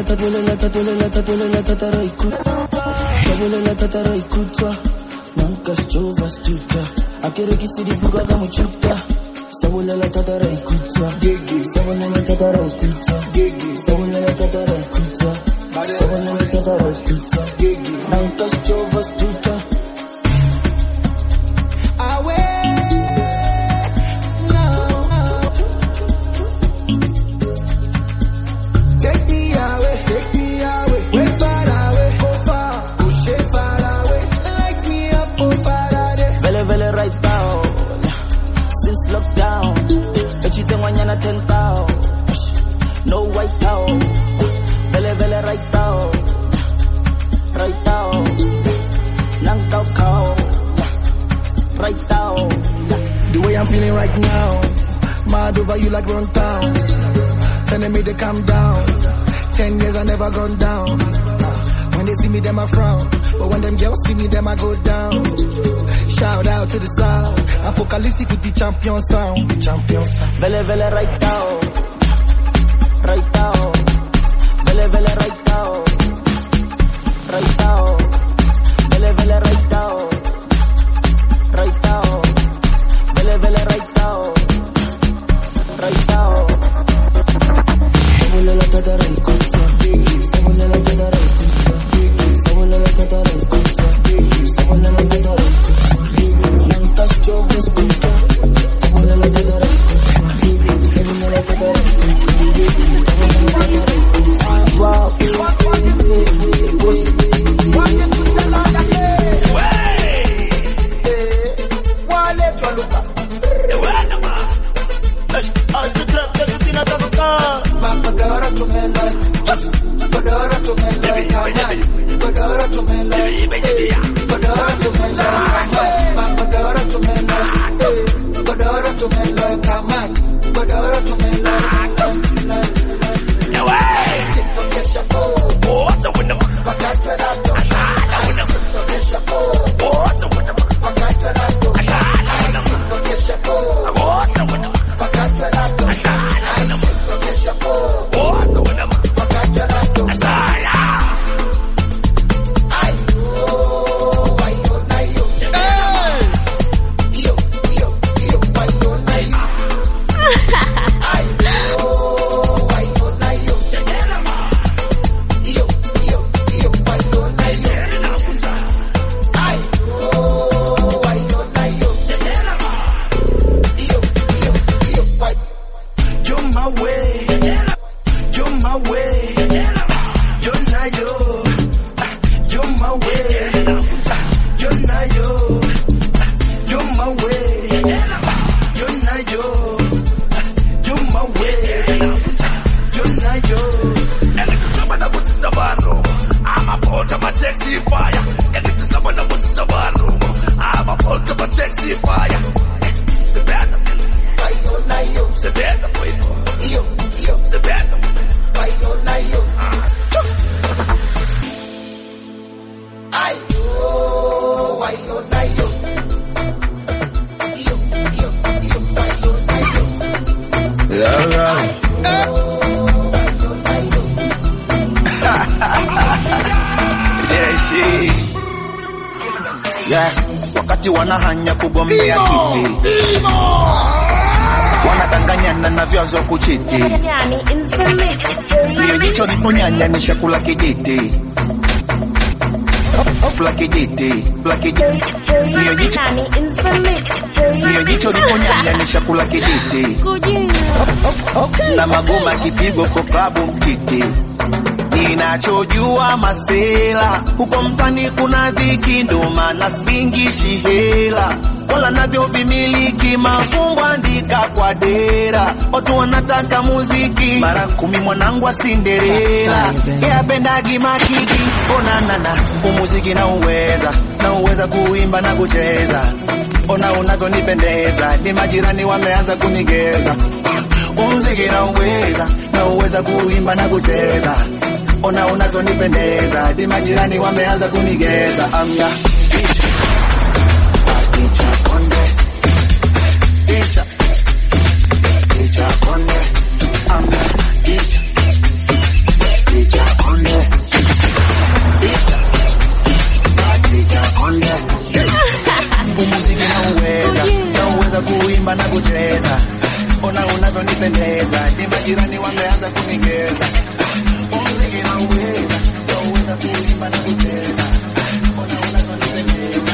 Wakati wanahanya kugombea kiti wanadanganyana na vyazo kuchiti niyo jicho niponyanya ni shakula kijiti niyo jicho niponyanya ni shakula kijiti na magoma kipigo kwa klabu mkiti. Ninachojua masela huko mtani kuna dhiki ndo maana singishi hela wala navyo vimiliki mafumbo andika kwa dera watu wanataka muziki mara 10 mwanangu wa Cinderella yapendagi makiki onanana umuziki na uweza kuimba na kucheza ona unavyonipendeza ni majirani wameanza kunigeza umuziki na uweza kuimba na kucheza ona unavyonipendeza ni majirani wameanza kunigeza amya Konde amya unanipendeza, ni majirani wameanza kunigeza. Muziki nauweza, nauweza kuimba na kucheza. Mbona unanipendeza?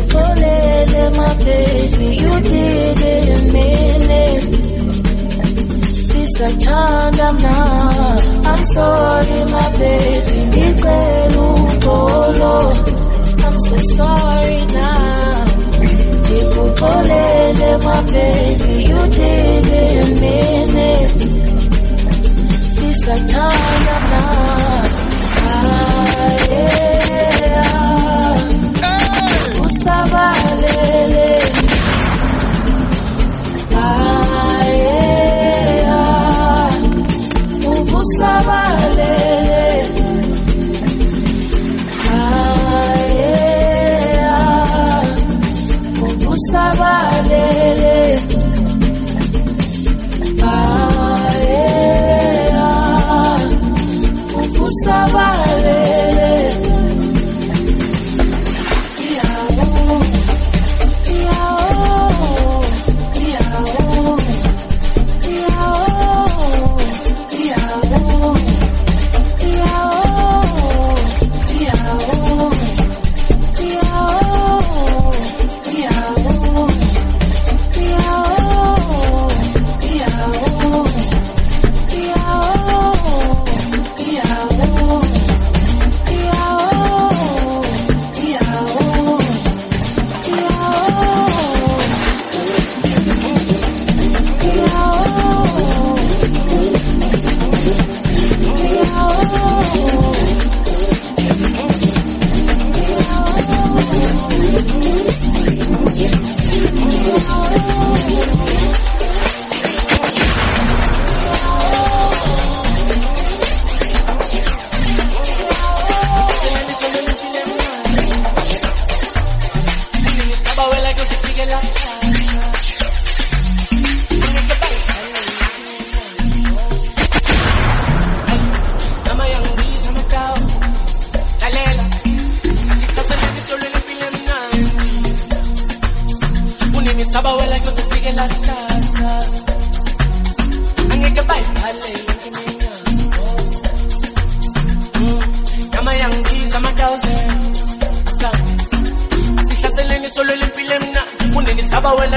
Nikupolele my baby, you didn't mean it. This a time I'm not. I'm sorry my baby, Nikelupolo. I'm so sorry now. Nikupolele my baby, you didn't mean it. This a time I'm not. Usabalele, usabalele, usabalele, usabalele. Solo le empile mna, uneni saba wela